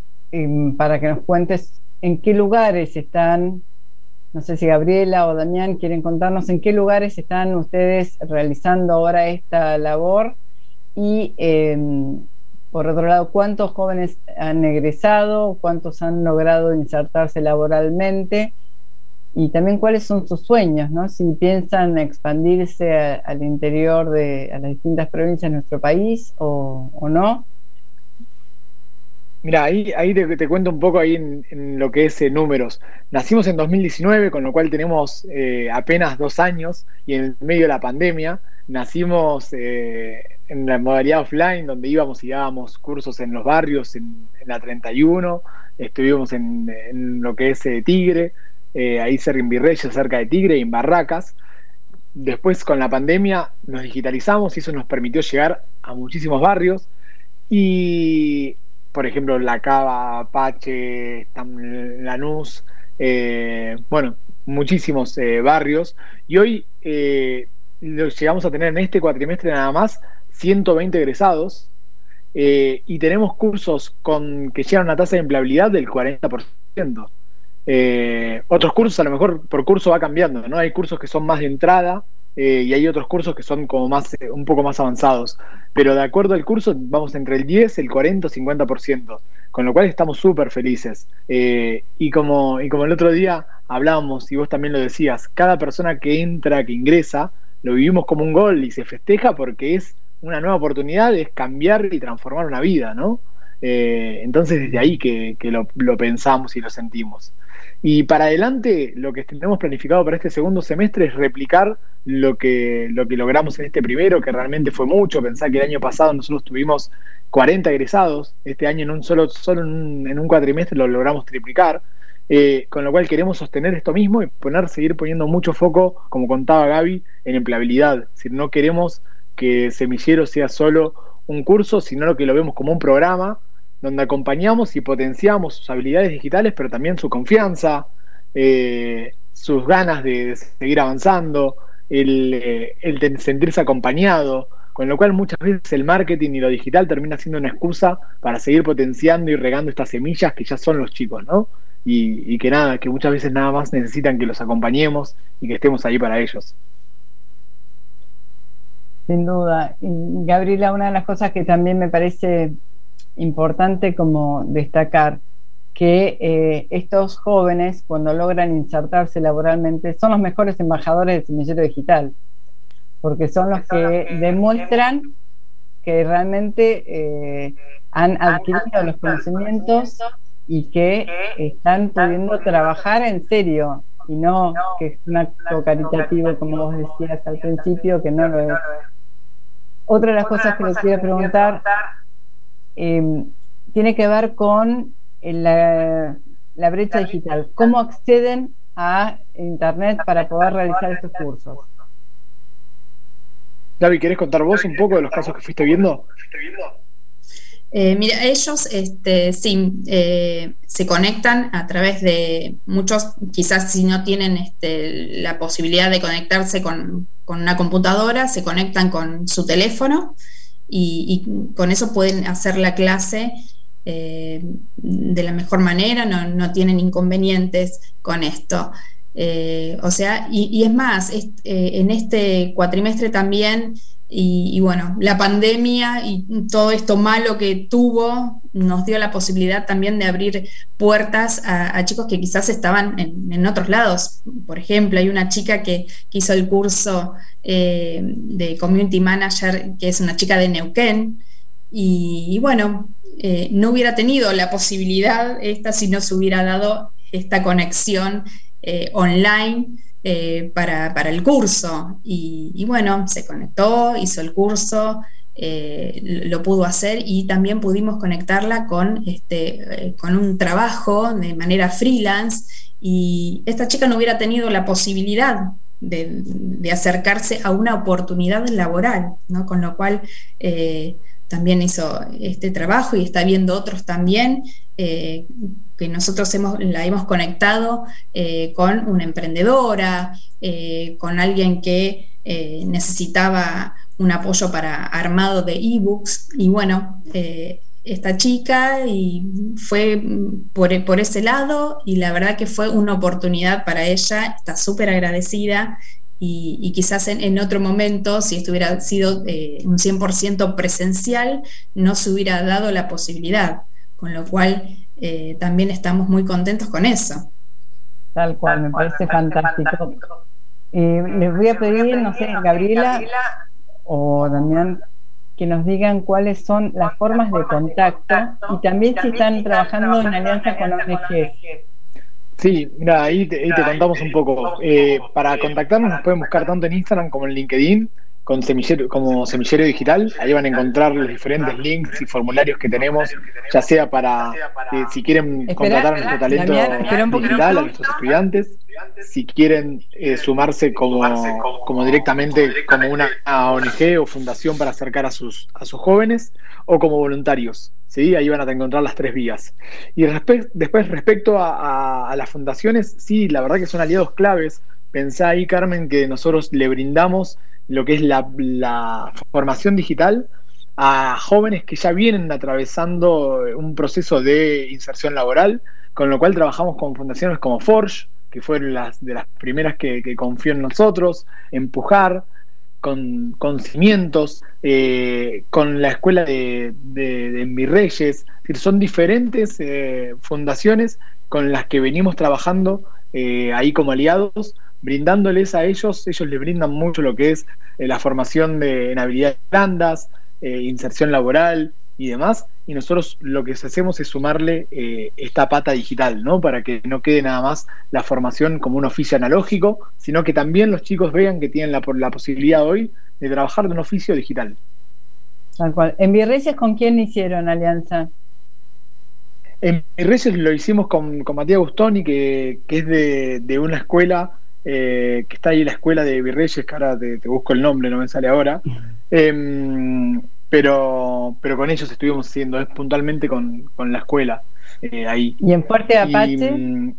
eh, para que nos cuentes en qué lugares están, no sé si Gabriela o Damián quieren contarnos en qué lugares están ustedes realizando ahora esta labor, y eh, por otro lado, ¿cuántos jóvenes han egresado? ¿Cuántos han logrado insertarse laboralmente? Y también cuáles son sus sueños, ¿no? Si piensan expandirse a, al interior de a las distintas provincias de nuestro país o, o no. Mira, ahí, ahí te, te cuento un poco ahí en, en lo que es eh, números. Nacimos en dos mil diecinueve, con lo cual tenemos eh, apenas dos años, y en medio de la pandemia nacimos eh, en la modalidad offline, donde íbamos y dábamos cursos en los barrios, en, en la treinta y uno, estuvimos en, en lo que es eh, Tigre, eh, ahí cerca en Virreyes, cerca de Tigre, y en Barracas. Después, con la pandemia, nos digitalizamos y eso nos permitió llegar a muchísimos barrios. Y por ejemplo, La Cava, Pache, Lanús, eh, bueno, muchísimos eh, barrios, y hoy eh, llegamos a tener en este cuatrimestre nada más ciento veinte egresados, eh, y tenemos cursos con que llegan a una tasa de empleabilidad del cuarenta por ciento. Eh, otros cursos a lo mejor por curso va cambiando, ¿no? Hay cursos que son más de entrada, Eh, y hay otros cursos que son como más, eh, un poco más avanzados, pero de acuerdo al curso vamos entre el diez, el cuarenta o cincuenta por ciento, con lo cual estamos súper felices. Eh, y, como, y como el otro día hablábamos, y vos también lo decías, cada persona que entra, que ingresa, lo vivimos como un gol y se festeja porque es una nueva oportunidad, es cambiar y transformar una vida, ¿no? Eh, entonces desde ahí que, que lo, lo pensamos y lo sentimos. Y para adelante, lo que tenemos planificado para este segundo semestre es replicar lo que, lo que logramos en este primero, que realmente fue mucho. Pensá que el año pasado nosotros tuvimos cuarenta egresados, este año en un solo, solo en un, en un cuatrimestre lo logramos triplicar, eh, con lo cual queremos sostener esto mismo y poner, seguir poniendo mucho foco, como contaba Gaby, en empleabilidad. Es decir, no queremos que Semillero sea solo un curso, sino que lo vemos como un programa donde acompañamos y potenciamos sus habilidades digitales, pero también su confianza, eh, sus ganas de, de seguir avanzando, el, eh, el de sentirse acompañado, con lo cual muchas veces el marketing y lo digital termina siendo una excusa para seguir potenciando y regando estas semillas que ya son los chicos, ¿no? Y, y que nada, que muchas veces nada más necesitan que los acompañemos y que estemos ahí para ellos. Sin duda. Y Gabriela, una de las cosas que también me parece importante como destacar, que eh, estos jóvenes, cuando logran insertarse laboralmente, son los mejores embajadores del semillero digital, porque son los que demuestran que realmente eh, han adquirido los conocimientos y que están pudiendo trabajar en serio, y no que es un acto caritativo, como vos decías al principio, que no lo es. Otra de las cosas que les quiero preguntar Eh, tiene que ver con la, la brecha digital. ¿Cómo acceden a Internet para poder realizar estos cursos? Gaby, ¿querés contar vos un poco de los casos que fuiste viendo? Eh, mira, ellos este, sí, eh, se conectan a través de muchos, quizás si no tienen este, la posibilidad de conectarse con, con una computadora, se conectan con su teléfono. Y, y con eso pueden hacer la clase eh, de la mejor manera, no, no tienen inconvenientes con esto. Eh, o sea, y, y es más, es, eh, en este cuatrimestre también, y, y bueno, la pandemia y todo esto malo que tuvo, nos dio la posibilidad también de abrir puertas a, a chicos que quizás estaban en, en otros lados. Por ejemplo, hay una chica que, que hizo el curso eh, de Community Manager, que es una chica de Neuquén, y, y bueno, eh, no hubiera tenido la posibilidad esta si no se hubiera dado esta conexión eh, online eh, para, para el curso. Y, y bueno, se conectó, hizo el curso, eh, lo pudo hacer, y también pudimos conectarla con, este, eh, con un trabajo de manera freelance, y esta chica no hubiera tenido la posibilidad de, de acercarse a una oportunidad laboral, ¿no? Con lo cual eh, también hizo este trabajo, y está viendo otros también, eh, que nosotros hemos, la hemos conectado eh, con una emprendedora, eh, con alguien que eh, necesitaba un apoyo para armado de ebooks, y bueno, eh, esta chica y fue por, por ese lado, y la verdad que fue una oportunidad para ella, está súper agradecida, y, y quizás en, en otro momento, si esto hubiera sido eh, un cien por ciento presencial, no se hubiera dado la posibilidad, con lo cual eh, también estamos muy contentos con eso. Tal cual, me parece fantástico. Eh, les voy a pedir, no sé, Gabriela o Damián, que nos digan cuáles son las formas de contacto y también si están trabajando en alianza con O N G. Sí, mira, ahí te, ahí te contamos un poco. Eh, para contactarnos nos pueden buscar tanto en Instagram como en LinkedIn, con semillero, como Semillero Digital. Ahí van a encontrar los diferentes links y formularios que tenemos, ya sea para, eh, si quieren contratar a nuestro talento digital, a nuestros estudiantes, si quieren eh, sumarse como, como directamente como una O N G o fundación para acercar a sus, a sus jóvenes, o como voluntarios. ¿Sí? Ahí van a encontrar las tres vías. Y respe después, respecto a, a, a las fundaciones, sí, la verdad que son aliados claves. Pensá ahí, Carmen, que nosotros le brindamos lo que es la, la formación digital a jóvenes que ya vienen atravesando un proceso de inserción laboral, con lo cual trabajamos con fundaciones como Forge, que fueron las de las primeras que, que confió en nosotros, Empujar, con, con Cimientos, eh, con la escuela de, de, de Virreyes. Es decir, son diferentes eh, fundaciones con las que venimos trabajando eh, ahí como aliados, brindándoles a ellos, ellos les brindan mucho lo que es eh, la formación de, en habilidades blandas, eh, inserción laboral y demás, y nosotros lo que hacemos es sumarle eh, esta pata digital, ¿no? Para que no quede nada más la formación como un oficio analógico, sino que también los chicos vean que tienen la, la posibilidad hoy de trabajar de un oficio digital. Tal cual. ¿En Virreyes con quién hicieron alianza? En Virreyes lo hicimos con, con Matías Gustoni, que, que es de, de una escuela eh, que está ahí, la escuela de Virreyes, que ahora te, te busco el nombre, no me sale ahora. Eh, pero pero con ellos estuvimos haciendo, es puntualmente con, con la escuela eh, ahí. ¿Y en Fuerte Apache? Y,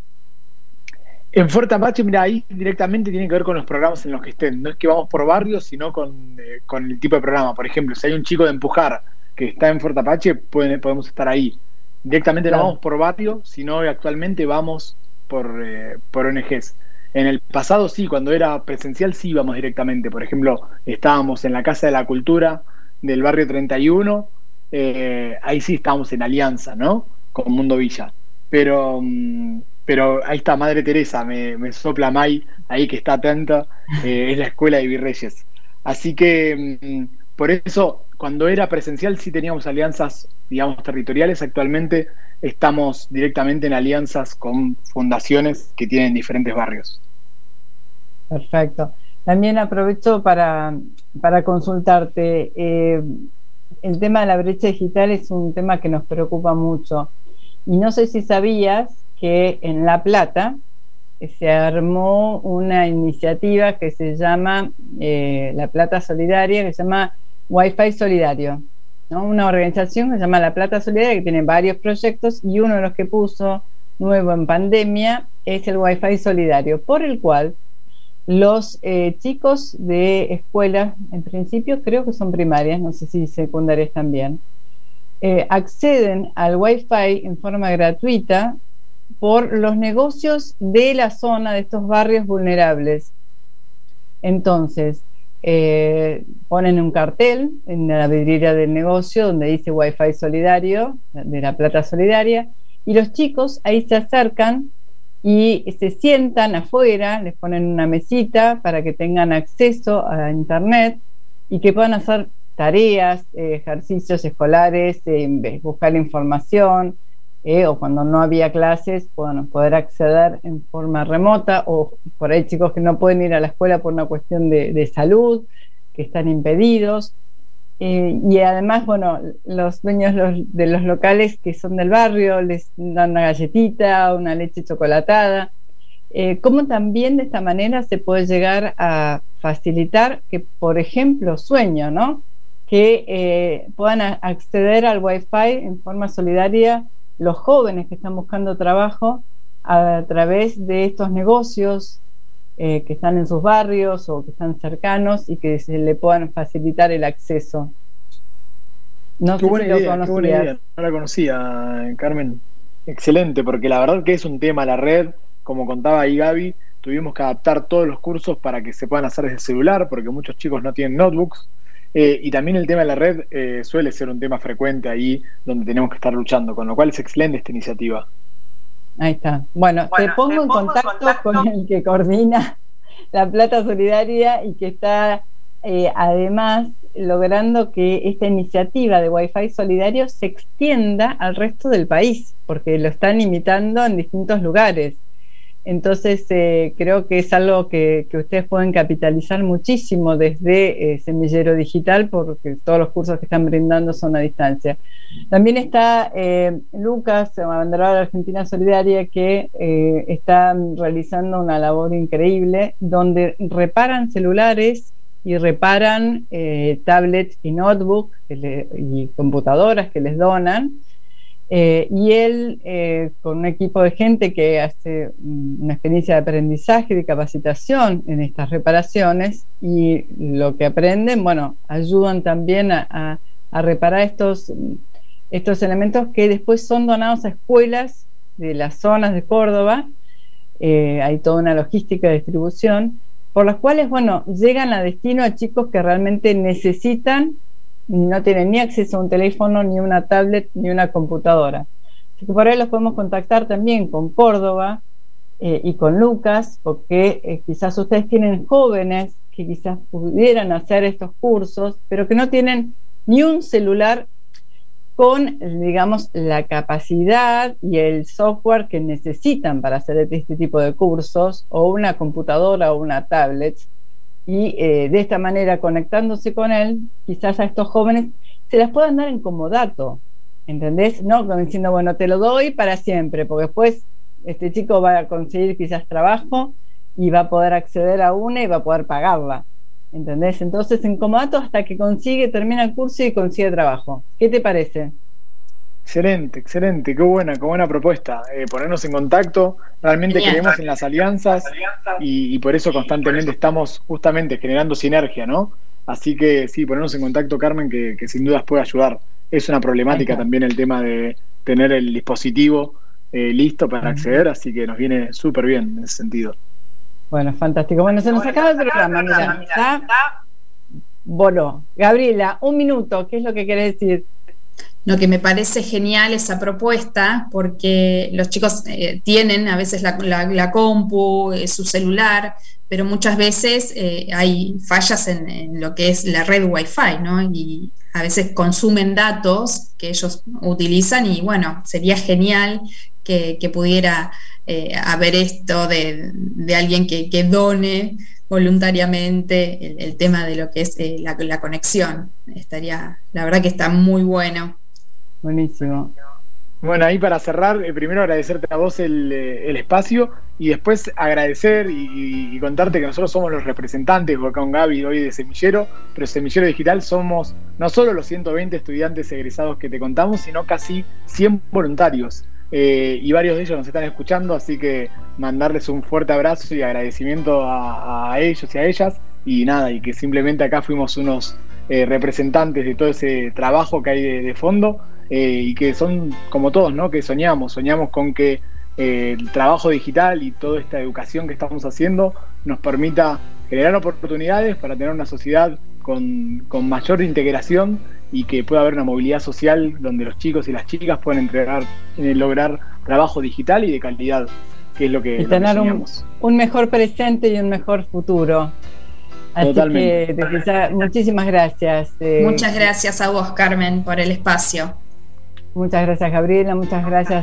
en Fuerte Apache, mira, ahí directamente tiene que ver con los programas en los que estén. No es que vamos por barrios, sino con, eh, con el tipo de programa. Por ejemplo, si hay un chico de Empujar que está en Fuerte Apache, pueden, podemos estar ahí. Directamente claro. No vamos por barrio, sino actualmente vamos por, eh, por O N Ges. En el pasado sí, cuando era presencial sí íbamos directamente. Por ejemplo, estábamos en la Casa de la Cultura del barrio treinta y uno, eh, ahí sí estábamos en alianza, ¿no? Con Mundo Villa. Pero, pero ahí está Madre Teresa, me, me sopla May, ahí que está atenta, eh, es la escuela de Virreyes. Así que por eso, cuando era presencial sí teníamos alianzas, digamos, territoriales. Actualmente estamos directamente en alianzas con fundaciones que tienen diferentes barrios. Perfecto. También aprovecho para, para consultarte. Eh, el tema de la brecha digital es un tema que nos preocupa mucho. Y no sé si sabías que en La Plata se armó una iniciativa que se llama eh, La Plata Solidaria, que se llama Wi-Fi Solidario, ¿no? Una organización que se llama La Plata Solidaria, que tiene varios proyectos, y uno de los que puso nuevo en pandemia es el Wi-Fi Solidario, por el cual los eh, chicos de escuelas, en principio creo que son primarias, no sé si secundarias también, eh, acceden al Wi-Fi en forma gratuita por los negocios de la zona, de estos barrios vulnerables. Entonces, eh, ponen un cartel en la vidriera del negocio donde dice Wi-Fi Solidario, de La Plata Solidaria, y los chicos ahí se acercan y se sientan afuera, les ponen una mesita para que tengan acceso a internet y que puedan hacer tareas, eh, ejercicios escolares, eh, buscar información, eh, o cuando no había clases, bueno, poder acceder en forma remota, o por ahí chicos que no pueden ir a la escuela por una cuestión de, de salud, que están impedidos. Eh, y además, bueno, los dueños los, de los locales que son del barrio les dan una galletita, una leche chocolatada. Eh, ¿Cómo también de esta manera se puede llegar a facilitar que, por ejemplo, sueño, ¿no? que eh, puedan a, acceder al Wi-Fi en forma solidaria los jóvenes que están buscando trabajo a, a través de estos negocios Eh, que están en sus barrios o que están cercanos y que se le puedan facilitar el acceso. No qué sé buena si lo idea, qué buena idea. No la conocía, Carmen. Excelente, porque la verdad que es un tema, la red, como contaba ahí Gaby, tuvimos que adaptar todos los cursos para que se puedan hacer desde celular, porque muchos chicos no tienen notebooks. Eh, y también el tema de la red eh, suele ser un tema frecuente ahí donde tenemos que estar luchando, con lo cual es excelente esta iniciativa. Ahí está. Bueno, bueno te pongo, te en, pongo contacto en contacto con el que coordina la Plata Solidaria y que está eh, además logrando que esta iniciativa de Wi-Fi solidario se extienda al resto del país, porque lo están imitando en distintos lugares. Entonces eh, creo que es algo que, que ustedes pueden capitalizar muchísimo desde eh, Semillero Digital, porque todos los cursos que están brindando son a distancia. También está eh, Lucas, abanderado de la Argentina Solidaria, que eh, está realizando una labor increíble, donde reparan celulares y reparan eh, tablets y notebooks que le, y computadoras que les donan. Eh, y él, eh, con un equipo de gente que hace una experiencia de aprendizaje y de capacitación en estas reparaciones, y lo que aprenden, bueno, ayudan también a, a, a reparar estos, estos elementos que después son donados a escuelas de las zonas de Córdoba. Eh, hay toda una logística de distribución, por las cuales, bueno, llegan a destino a chicos que realmente necesitan, no tienen ni acceso a un teléfono, ni una tablet, ni una computadora. Así que por ahí los podemos contactar también con Córdoba eh, y con Lucas, porque eh, quizás ustedes tienen jóvenes que quizás pudieran hacer estos cursos, pero que no tienen ni un celular con, digamos, la capacidad y el software que necesitan para hacer este tipo de cursos, o una computadora o una tablet. Y eh, de esta manera, conectándose con él, quizás a estos jóvenes se las puedan dar en comodato, ¿entendés? No como diciendo, bueno, te lo doy para siempre, porque después este chico va a conseguir quizás trabajo y va a poder acceder a una y va a poder pagarla, ¿entendés? Entonces, en comodato hasta que consigue, termina el curso y consigue trabajo. ¿Qué te parece? Excelente, excelente, qué buena, qué buena propuesta. Eh, ponernos en contacto, realmente Genial. creemos en las alianzas y, y por eso constantemente estamos justamente generando sinergia, ¿no? Así que sí, ponernos en contacto, Carmen, que, que sin dudas puede ayudar. Es una problemática también el tema de tener el dispositivo eh, listo para acceder, así que nos viene súper bien en ese sentido. Bueno, fantástico. Bueno, se nos bueno, acaba el programa, mira, ¿está? Bueno, Gabriela, un minuto, ¿qué es lo que querés decir? Lo que me parece genial esa propuesta, porque los chicos eh, tienen a veces la, la, la compu, eh, su celular, pero muchas veces eh, hay fallas en, en lo que es la red Wi-Fi, ¿no? Y a veces consumen datos que ellos utilizan y bueno, sería genial que, que pudiera eh, haber esto de, de alguien que, que done voluntariamente el, el tema de lo que es eh, la, la conexión. Estaría, la verdad que está muy bueno. Buenísimo. Bueno, ahí para cerrar, eh, primero agradecerte a vos el, eh, el espacio y después agradecer y, y contarte que nosotros somos los representantes, acá con Gaby hoy de Semillero, pero Semillero Digital somos no solo los ciento veinte estudiantes egresados que te contamos, sino casi cien voluntarios. Eh, y varios de ellos nos están escuchando, así que mandarles un fuerte abrazo y agradecimiento a, a ellos y a ellas, y nada, y que simplemente acá fuimos unos eh, representantes de todo ese trabajo que hay de, de fondo, eh, y que son como todos, ¿no? Que soñamos, soñamos con que eh, el trabajo digital y toda esta educación que estamos haciendo nos permita generar oportunidades para tener una sociedad con, con mayor integración y que pueda haber una movilidad social donde los chicos y las chicas puedan entregar, eh, lograr trabajo digital y de calidad, que es lo que, y lo tener que un, un mejor presente y un mejor futuro. Así Totalmente. que desde ya, muchísimas gracias. Eh, muchas gracias a vos, Carmen, por el espacio. Muchas gracias, Gabriela, muchas gracias,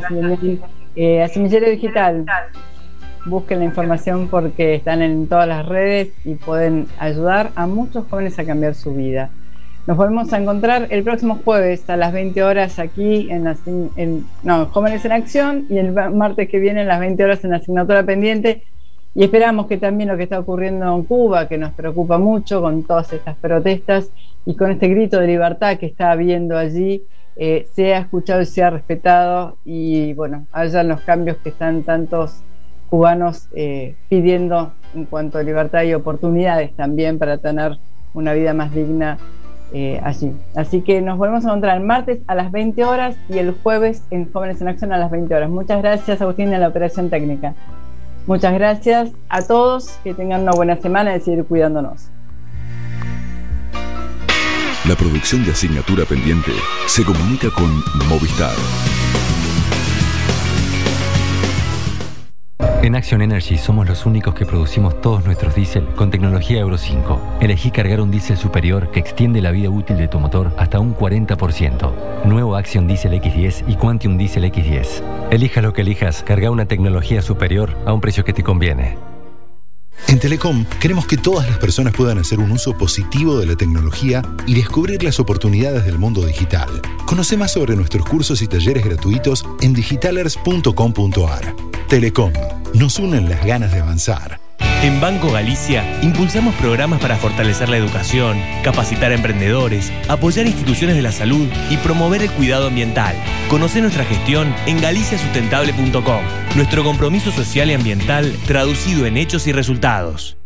eh, a Semillero Digital. Busquen la información porque están en todas las redes y pueden ayudar a muchos jóvenes a cambiar su vida. Nos volvemos a encontrar el próximo jueves a las veinte horas aquí en, la, en no, Jóvenes en Acción, y el martes que viene a las veinte horas en la asignatura pendiente. Y esperamos que también lo que está ocurriendo en Cuba, que nos preocupa mucho con todas estas protestas y con este grito de libertad que está habiendo allí, eh, sea escuchado y sea respetado, y bueno, hayan los cambios que están tantos cubanos eh, pidiendo en cuanto a libertad y oportunidades también para tener una vida más digna eh, allí. Así que nos volvemos a encontrar el martes a las veinte horas y el jueves en Jóvenes en Acción a las veinte horas. Muchas gracias, Agustín, en la operación técnica. Muchas gracias a todos, que tengan una buena semana y seguir cuidándonos. La producción de Asignatura Pendiente se comunica con Movistar. En Action Energy somos los únicos que producimos todos nuestros diésel con tecnología Euro cinco. Elegí cargar un diésel superior que extiende la vida útil de tu motor hasta un cuarenta por ciento. Nuevo Action Diesel X diez y Quantium Diesel X diez. Elijas lo que elijas, carga una tecnología superior a un precio que te conviene. En Telecom queremos que todas las personas puedan hacer un uso positivo de la tecnología y descubrir las oportunidades del mundo digital. Conoce más sobre nuestros cursos y talleres gratuitos en digitalers punto com punto ar. Telecom, nos unen las ganas de avanzar. En Banco Galicia impulsamos programas para fortalecer la educación, capacitar a emprendedores, apoyar instituciones de la salud y promover el cuidado ambiental. Conoce nuestra gestión en galicia sustentable punto com. Nuestro compromiso social y ambiental traducido en hechos y resultados.